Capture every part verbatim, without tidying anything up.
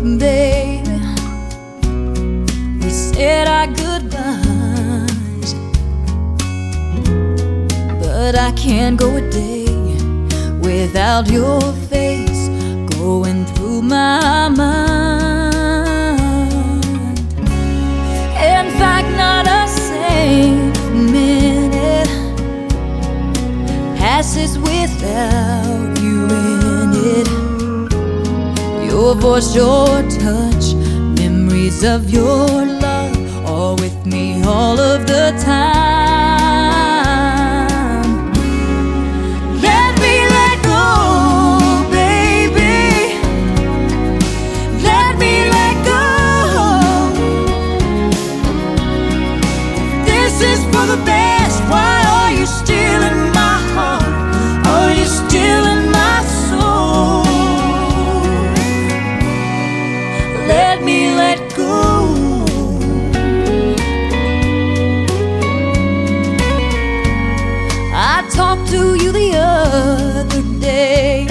baby, we said our goodbyes, but I can't go a day without your face going through my mind. In fact, not a single minute passes without you in it. Your voice, your touch, memories of your love, all with me all of the time. Let me let go, baby. Let me let go. This is for the best. Why are you still in my heart? Are you still in my soul? Let me let go. I talked to you the other day.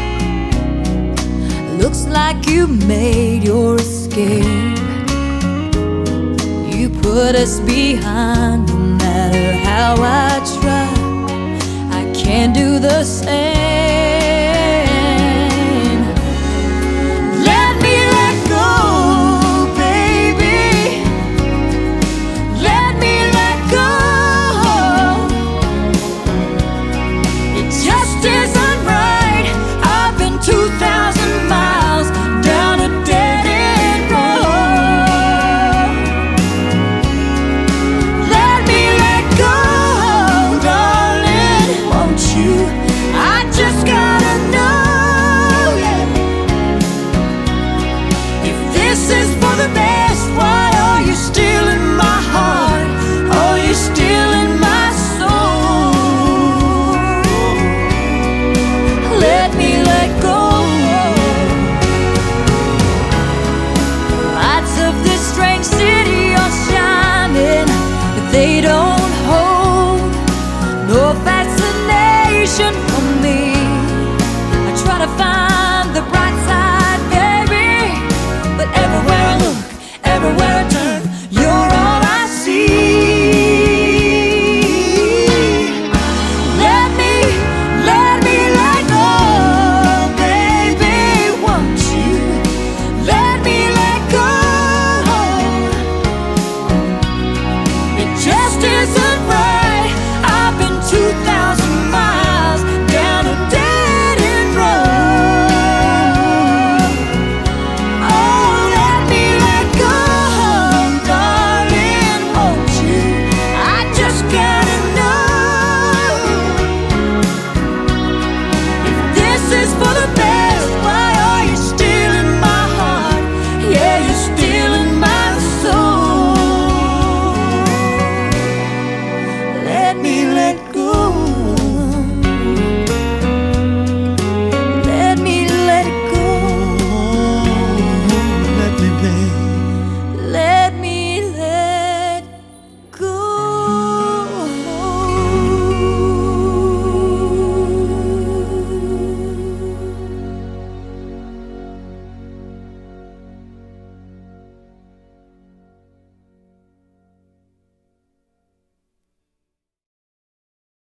Looks like you made your escape. You put us behind. No matter how I try, I can't do the same.